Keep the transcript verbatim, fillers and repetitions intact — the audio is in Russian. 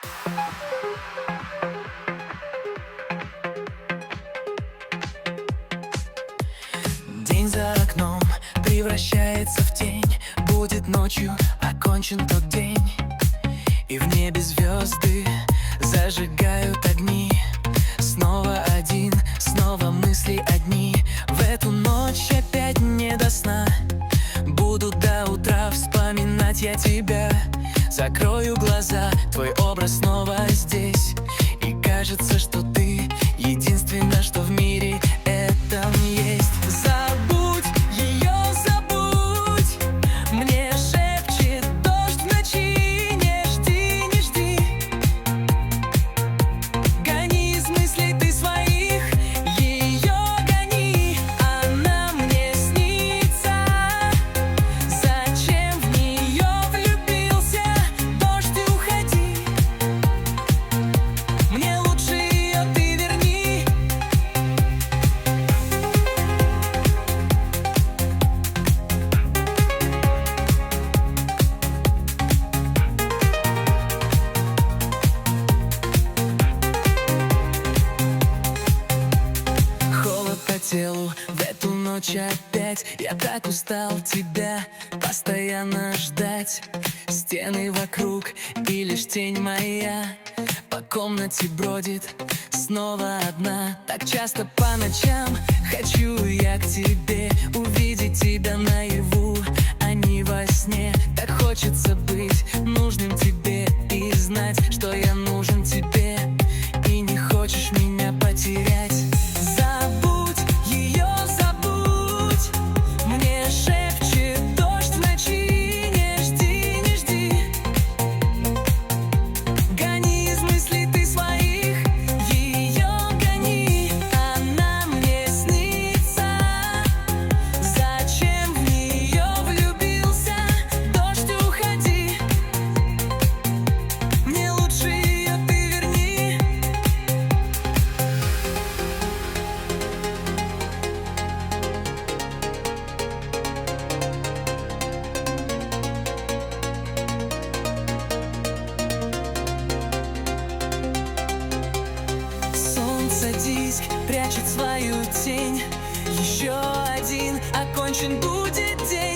День за окном превращается в тень. Будет ночью окончен тот день, и в небе звезды зажигают огни. Снова один, снова мысли одни. В эту ночь опять не до сна. Буду до утра вспоминать я тебя. Закрою глаза, твой образ снова здесь, и кажется, что ты единственное, что в мире этом есть. Забудь ее, забудь. Мне шепчет дождь в ночи. Не жди, не жди. Гони из мыслей ты своих, ее гони. Она мне снится. Зачем в нее влюбился? Дождь, уходи. Мне лучше ее ты верни. Холод по телу в эту ночь опять. Я так устал тебя постоянно ждать. Стены вокруг и лишь тень моя по комнате бродит снова одна. Так часто по ночам хочу я к тебе, увидеть тебя наяву, а не во сне. Так хочется быть нужным тебе и знать, что я нужен тебе, и не хочешь меня потерять. Забудь ее, забудь. Мне шепчет дождь в ночи. Не жди, не жди. Гони из мыслей ты своих, ее гони. Она мне снится. Зачем в нее влюбился? Дождь, уходи. Мне лучше ее ты верни. Солнце диск прячет свою тень. Еще один окончен будет день.